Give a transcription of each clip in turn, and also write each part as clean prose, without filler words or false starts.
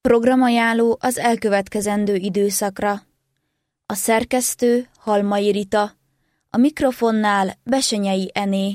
Programajánló az elkövetkezendő időszakra. A szerkesztő Halmai Rita, a mikrofonnál Besenyei Ené.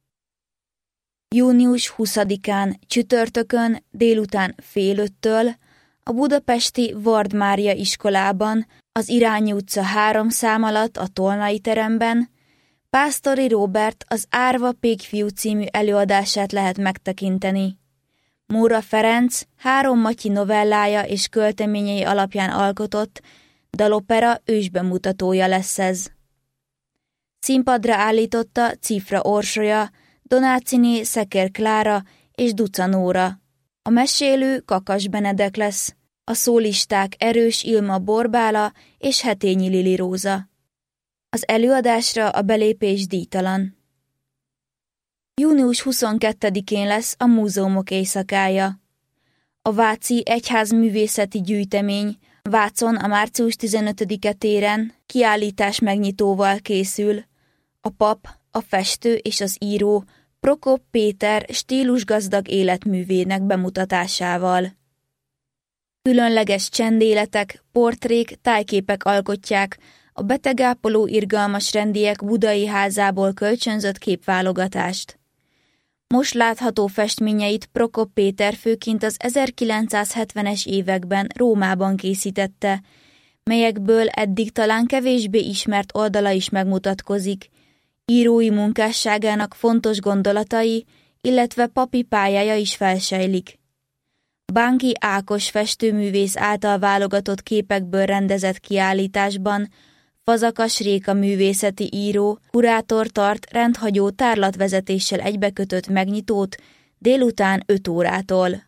Június 20-án csütörtökön délután 4:30 a budapesti Ward Mária iskolában, az Irányi utca 3 szám alatt a Tolnai teremben Pásztori Róbert az Árva Pékfiú című előadását lehet megtekinteni. Móra Ferenc 3 Matyi novellája és költeményei alapján alkotott dalopera ősbemutatója lesz ez. Színpadra állította Cifra Orsolya, Donáciné Szekér Klára és Duca Nóra. A mesélő Kakas Benedek lesz, a szólisták Erős Ilma Borbála és Hetényi Lili Róza. Az előadásra a belépés díjtalan. Június 22-én lesz a Múzeumok éjszakája. A Váci Egyházművészeti Gyűjtemény Vácon a március 15-e téren kiállítás megnyitóval készül. A pap, a festő és az író Prokop Péter stílusgazdag életművének bemutatásával. Különleges csendéletek, portrék, tájképek alkotják a betegápoló irgalmas rendiek budai házából kölcsönzött képválogatást. Most látható festményeit Prokop Péter főként az 1970-es években Rómában készítette, melyekből eddig talán kevésbé ismert oldala is megmutatkozik, írói munkásságának fontos gondolatai, illetve papi pályája is felsejlik. Bánki Ákos festőművész által válogatott képekből rendezett kiállításban Fazakas Réka művészeti író, kurátor tart rendhagyó tárlatvezetéssel egybekötött megnyitót délután 5 órától.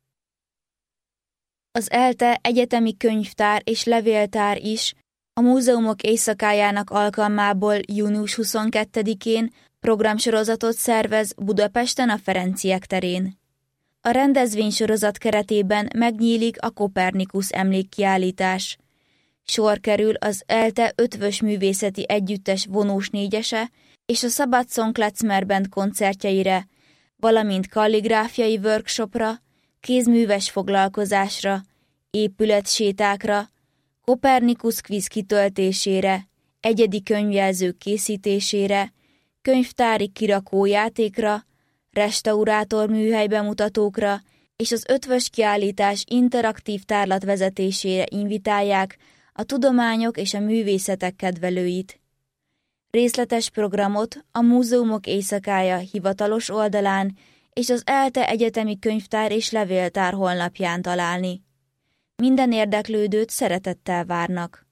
Az ELTE egyetemi könyvtár és levéltár is a Múzeumok éjszakájának alkalmából június 22-én programsorozatot szervez Budapesten a Ferenciek terén. A rendezvénysorozat keretében megnyílik a Kopernikusz emlékkiállítás. Sor kerül az ELTE Ötvös Művészeti Együttes vonós négyese és a Szabadson Klezmer Band koncertjeire, valamint kalligráfiai workshopra, kézműves foglalkozásra, épületsétákra, Kopernikusz kvíz kitöltésére, egyedi könyvjelzők készítésére, könyvtári kirakójátékra, restaurátor műhely bemutatókra és az ötvös kiállítás interaktív tárlatvezetésére invitálják a tudományok és a művészetek kedvelőit. Részletes programot a Múzeumok éjszakája hivatalos oldalán és az ELTE egyetemi könyvtár és levéltár honlapján találni. Minden érdeklődőt szeretettel várnak.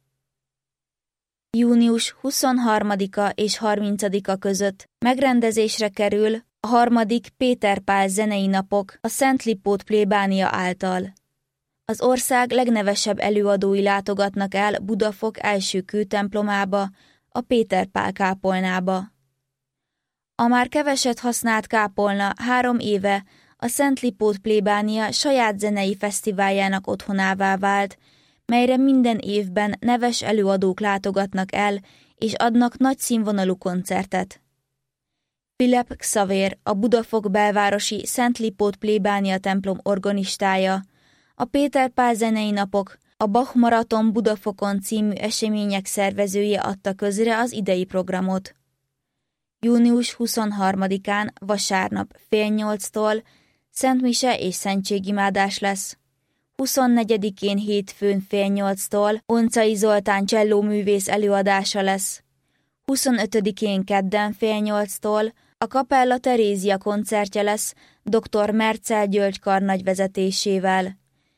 Június 23-a és 30-a között megrendezésre kerül a 3. Péter Pál zenei napok a Szent Lipót plébánia által. Az ország legnevesebb előadói látogatnak el Budafok első kőtemplomába, a Péter Pál kápolnába. A már keveset használt kápolna 3 éve a Szent Lipót plébánia saját zenei fesztiváljának otthonává vált, melyre minden évben neves előadók látogatnak el és adnak nagy színvonalú koncertet. Philip Xavér, a Budafok belvárosi Szent Lipót plébánia templom organistája, a Péter Pál zenei napok, a Bach Maraton Budafokon című események szervezője adta közre az idei programot. Június 23-án vasárnap 7:30-tól szentmise és szentségimádás lesz. 24-én hétfőn 7:30-tól Oncai Zoltán csellóművész előadása lesz. 25-én kedden 7:30-tól a Kapella Terézia koncertje lesz dr. Mercel György karnagy vezetésével.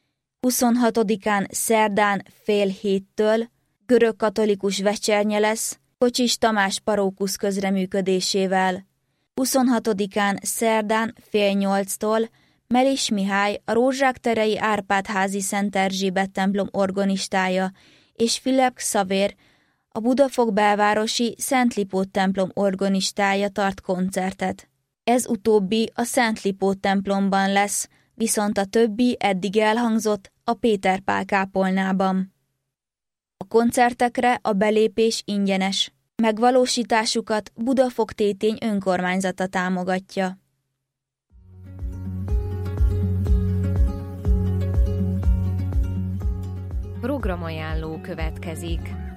26-án szerdán 6:30-től görögkatolikus vecsernye lesz Kocsis Tamás parókusz közreműködésével. 26-án szerdán 7:30-tól Melis Mihály, a Rózsák terei Árpád-házi Szent Erzsébet templom organistája, és Philip Xavér, a Budafok belvárosi Szent Lipót templom organistája tart koncertet. Ez utóbbi a Szent Lipót templomban lesz, viszont a többi eddig elhangzott a Péter Pál kápolnában. A koncertekre a belépés ingyenes. Megvalósításukat Budafok-Tétény önkormányzata támogatja. Programajánló következik.